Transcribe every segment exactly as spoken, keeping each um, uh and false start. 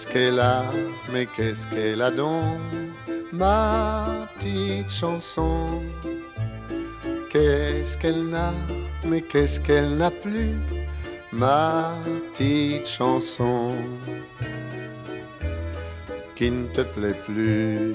Qu'est-ce qu'elle a, mais qu'est-ce qu'elle a donc, ma petite chanson. Qu'est-ce qu'elle n'a, mais qu'est-ce qu'elle n'a plus, ma petite chanson, qui ne te plaît plus.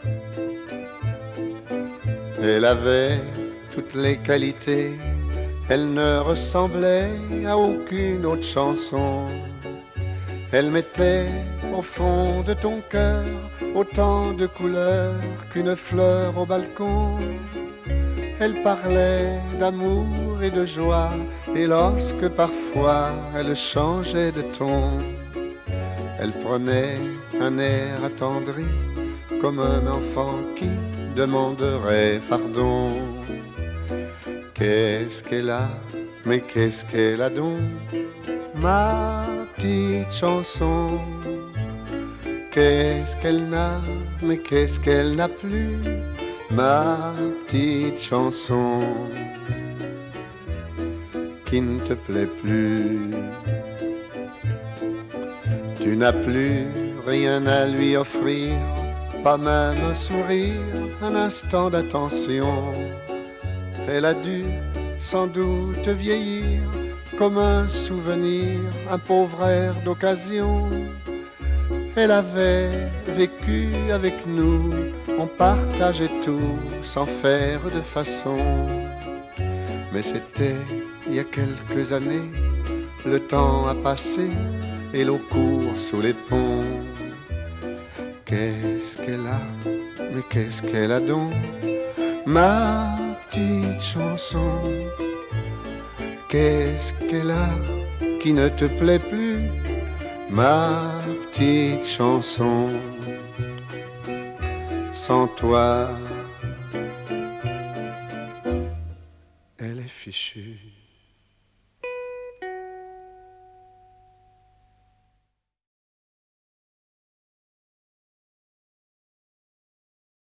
Elle avait toutes les qualités, elle ne ressemblait à aucune autre chanson. Elle mettait au fond de ton cœur autant de couleurs qu'une fleur au balcon. Elle parlait d'amour et de joie, et lorsque parfois elle changeait de ton, elle prenait un air attendri, comme un enfant qui demanderait pardon. Qu'est-ce qu'elle a, mais qu'est-ce qu'elle a donc, ma petite chanson. Qu'est-ce qu'elle n'a, mais qu'est-ce qu'elle n'a plus, ma petite chanson, qui ne te plaît plus. Tu n'as plus rien à lui offrir, pas même un sourire, un instant d'attention. Elle a dû sans doute vieillir comme un souvenir, un pauvre air d'occasion. Elle avait vécu avec nous, on partageait tout sans faire de façon. Mais c'était il y a quelques années, le temps a passé et l'eau court sous les ponts. Qu'est-ce qu'elle a, mais qu'est-ce qu'elle a donc, ma petite chanson. Qu'est-ce qu'elle a qui ne te plaît plus, ma petite chanson. Sans toi, elle est fichue.